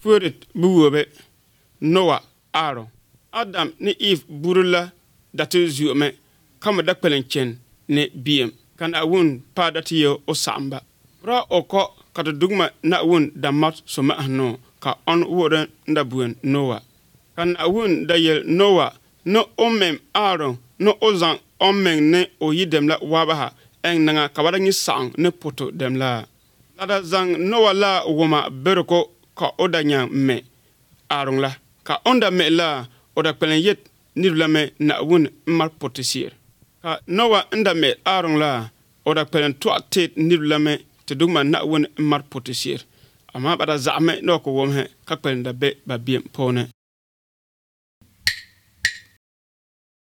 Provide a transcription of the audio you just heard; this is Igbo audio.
Furet buwobe Noah Aaron. Adam ni Eve burula datu zuome kama da kpelenchen ne biem. Kan awun pa datiyo o samba. Ra oko kata dugma na awun da mat soma ano ka on woden da buen Noah. Kan awun da yel Noah no omem Aaron no ozan omeng ne oyi demla wabaha eng nanga kabada nyi sang ne poto demla. Lada zang Noah la woma beroko ka oda nyang me Aaron la. Ka onda me la oda kpelen yet nirula me na awun mar potisir. Ka Noah nda me Aaron la oda kpelen tuak tet nirula me te dugma na awun mar potisir. Ama bada zame no ko womhe ka kpelen da be ba biem pone.